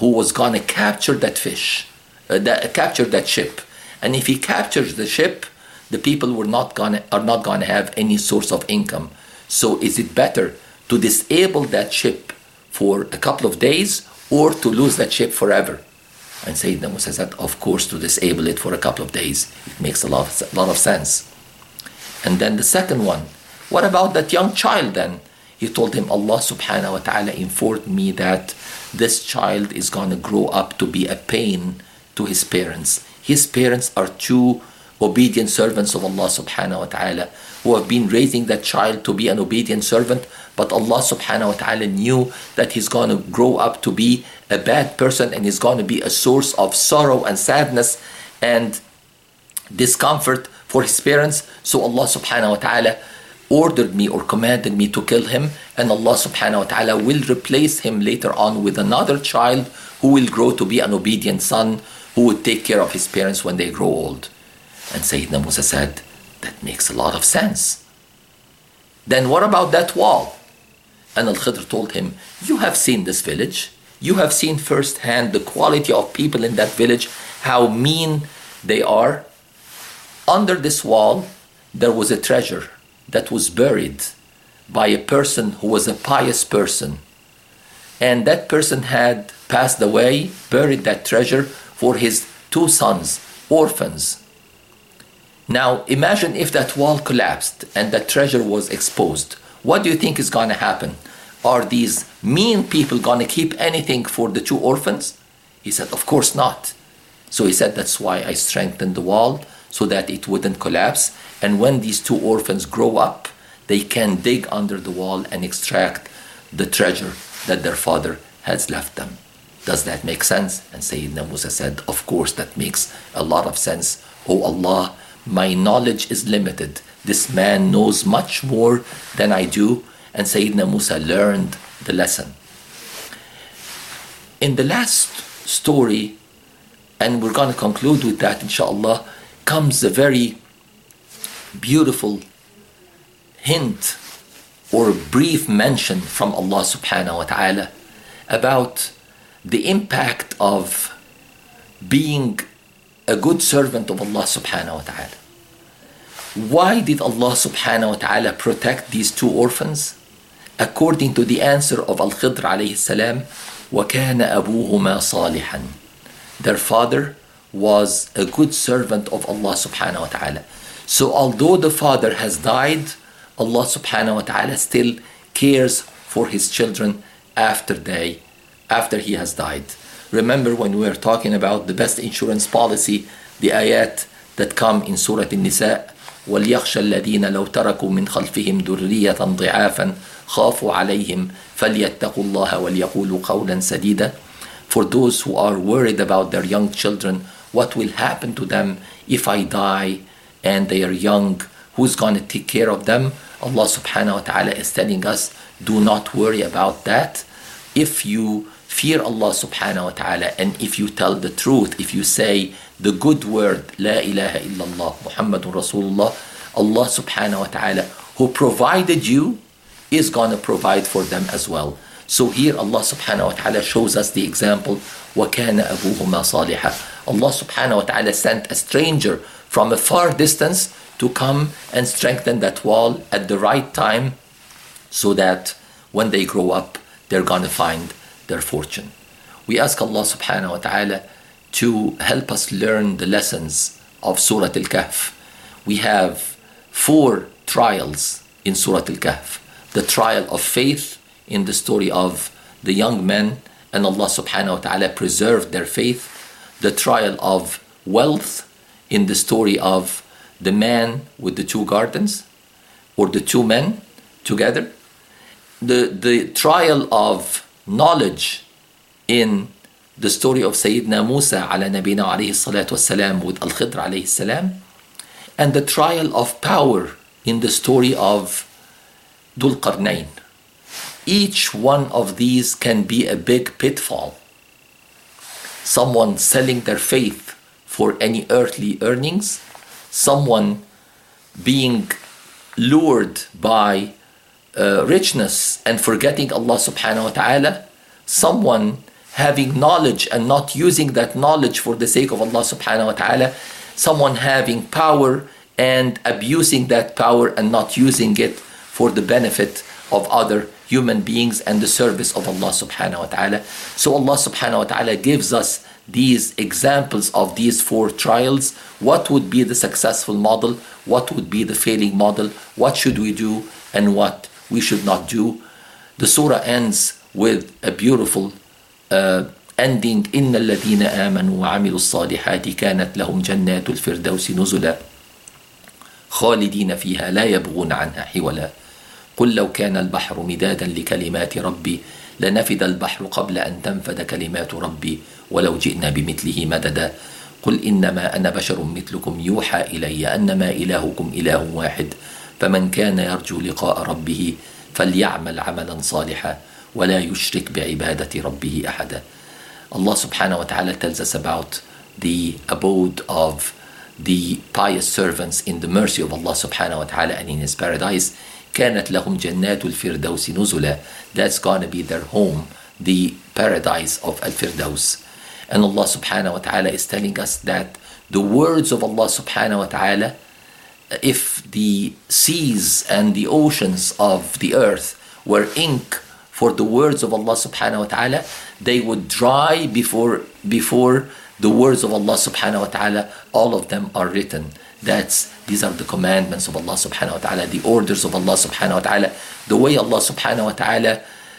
who was going to capture that fish, capture that ship. And if he captures the ship, the people are not going to have any source of income. So is it better to disable that ship for a couple of days or to lose that ship forever? And Sayyidina Musa said, of course, to disable it for a couple of days. It makes a lot of sense. And then the second one, what about that young child then? He told him, Allah subhanahu wa ta'ala informed me that this child is going to grow up to be a pain to his parents. His parents are two obedient servants of Allah subhanahu wa ta'ala who have been raising that child to be an obedient servant, but Allah subhanahu wa ta'ala knew that he's going to grow up to be a bad person and he's going to be a source of sorrow and sadness and discomfort for his parents. So Allah subhanahu wa ta'ala ordered me or commanded me to kill him, and Allah subhanahu wa ta'ala will replace him later on with another child who will grow to be an obedient son who would take care of his parents when they grow old. And Sayyidina Musa said, that makes a lot of sense. Then what about that wall? And Al-Khidr told him, you have seen this village. You have seen firsthand the quality of people in that village, how mean they are. Under this wall, there was a treasure that was buried by a person who was a pious person. And that person had passed away, buried that treasure for his two sons, orphans. Now, imagine if that wall collapsed and that treasure was exposed. What do you think is going to happen? Are these mean people going to keep anything for the two orphans? He said, of course not. So he said, that's why I strengthened the wall so that it wouldn't collapse. And when these two orphans grow up, they can dig under the wall and extract the treasure that their father has left them. Does that make sense? And Sayyidina Musa said, of course that makes a lot of sense. Oh Allah, my knowledge is limited. This man knows much more than I do. And Sayyidina Musa learned the lesson. In the last story, and we're going to conclude with that inshallah, comes a very beautiful hint or brief mention from Allah subhanahu wa ta'ala about the impact of being a good servant of Allah subhanahu wa ta'ala. Why did Allah subhanahu wa ta'ala protect these two orphans? According to the answer of Al-Khidr alayhi salam, وَكَانَ أَبُوهُمَا صَالِحًا. Their father was a good servant of Allah subhanahu wa ta'ala. So although the father has died, Allah subhanahu wa ta'ala still cares for his children after he has died. Remember when we were talking about the best insurance policy, the ayat that come in Surah An-Nisa, وَلْيَخْشَ الَّذِينَ لَوْ تَرَكُوا مِنْ خَلْفِهِمْ ذُرِّيَّةً ضِعَافًا خَافُوا عَلَيْهِمْ فَلْيَتَّقُوا اللَّهَ وَلْيَقُولُوا قَوْلًا سَدِيدًا. For those who are worried about their young children, what will happen to them if I die and they are young? Who's going to take care of them? Allah subhanahu wa ta'ala is telling us, do not worry about that. If you fear Allah subhanahu wa ta'ala and if you tell the truth, if you say the good word, La ilaha illallah, Muhammadun Rasulullah, Allah subhanahu wa ta'ala who provided you is going to provide for them as well. So here Allah subhanahu wa ta'ala shows us the example, وَكَانَ أَبُوهُمَا صَالِحًا. Allah subhanahu wa ta'ala sent a stranger from a far distance to come and strengthen that wall at the right time so that when they grow up, they're going to find their fortune. We ask Allah subhanahu wa ta'ala to help us learn the lessons of Surah Al-Kahf. We have 4 trials in Surah Al-Kahf. The trial of faith in the story of the young men, and Allah subhanahu wa ta'ala preserved their faith. The trial of wealth in the story of the man with the 2 gardens, or the 2 men together. The trial of knowledge in the story of Sayyidina Musa ala nabina alayhi salatu wassalam with Al-Khidr alayhi salam, and the trial of power in the story of Dhul Qarnayn. Each one of these can be a big pitfall. Someone selling their faith for any earthly earnings, someone being lured by richness and forgetting Allah subhanahu wa ta'ala, someone having knowledge and not using that knowledge for the sake of Allah subhanahu wa ta'ala, someone having power and abusing that power and not using it for the benefit of other human beings and the service of Allah subhanahu wa ta'ala. So Allah subhanahu wa ta'ala gives us these examples of these 4 trials. What would be the successful model? What would be the failing model? What should we do and what we should not do? The surah ends with a beautiful ending. إِنَّ الَّذِينَ آمَنُوا وَعَمِلُوا الصَّالِحَاتِ كَانَتْ لَهُمْ جَنَّاتُ الْفِرْدَوْسِ نُزُلًا خالدين فيها لا يبغون عنها حولا قل لو كان البحر مدادا لكلمات ربي لنفد البحر قبل أن تنفد كلمات ربي ولو جئنا بمثله مددا قل إنما أنا بشر مثلكم يوحى إلي أنما إلهكم إله واحد فمن كان يرجو لقاء ربه فليعمل عملا صالحا ولا يشرك بعبادة ربه أحدا. Allah subhanahu wa ta'ala tells us about the abode of the pious servants in the mercy of Allah subhanahu wa ta'ala and in His paradise. كانت لهم جنات الفردوس نزلا. That's gonna be their home, the paradise of Al-Firdaus. And Allah subhanahu wa ta'ala is telling us that the words of Allah subhanahu wa ta'ala, if the seas and the oceans of the earth were ink for the words of Allah subhanahu wa ta'ala, they would dry before the words of Allah subhanahu wa ta'ala. All of them are written. These are the commandments of Allah subhanahu wa ta'ala, the orders of Allah subhanahu wa ta'ala, the way Allah subhanahu wa ta'ala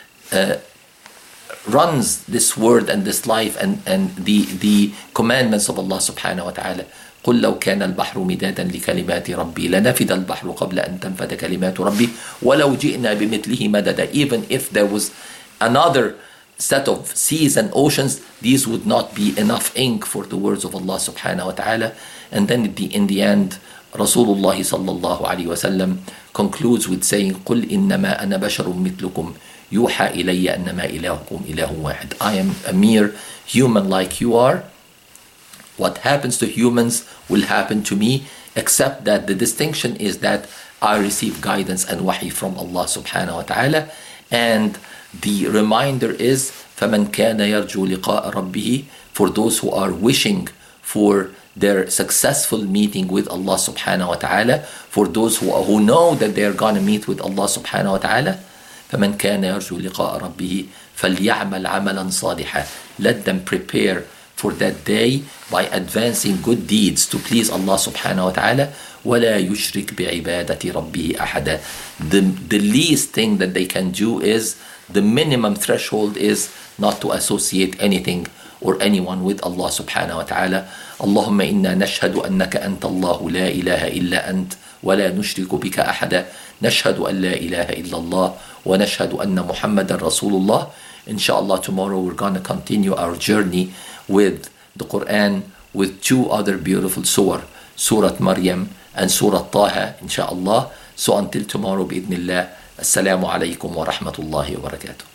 runs this world and this life and the commandments of Allah subhanahu wa ta'ala. قل لو كان البحر مدادا لكلمات ربي لنفد البحر قبل أن تنفد كلمات ربي ولو جئنا بمثله مددا. Even if there was another set of seas and oceans, these would not be enough ink for the words of Allah subhanahu wa ta'ala. And then in the end, Rasulullah sallallahu alayhi wa sallam concludes with saying, قل إنما أنا بشر مثلكم يوحى إلي أنما إلهكم إله واحد. I am a mere human like you are. What happens to humans will happen to me, except that the distinction is that I receive guidance and wahi from Allah subhanahu wa ta'ala. And the reminder is فَمَنْ كَانَ يَرْجُو لِقَاءَ رَبِّهِ, for those who are wishing for their successful meeting with Allah subhanahu wa ta'ala, for those who know that they are going to meet with Allah subhanahu wa ta'ala. فَمَنْ كَانَ يَرْجُو لِقَاءَ رَبِّهِ فَلْيَعْمَلْ عَمَلًا صَالِحًا. Let them prepare for that day by advancing good deeds to please Allah subhanahu wa ta'ala. وَلَا يُشْرِكْ بِعِبَادَةِ رَبِّهِ أَحَدًا. The least thing that they can do is, the minimum threshold is not to associate anything or anyone with Allah subhanahu wa ta'ala. اللهم إنا نشهد أنك أنت الله لا إله إلا أنت ولا نشرك بك أحدا نشهد أن لا إله إلا الله ونشهد أن محمدا رسول الله. Inshallah, tomorrow we're going to continue our journey with the Quran with 2 other beautiful surah, Surah Maryam and Surah Taha, inshallah. So until tomorrow, بإذن الله, Assalamu alaikum wa rahmatullahi wa barakatuh.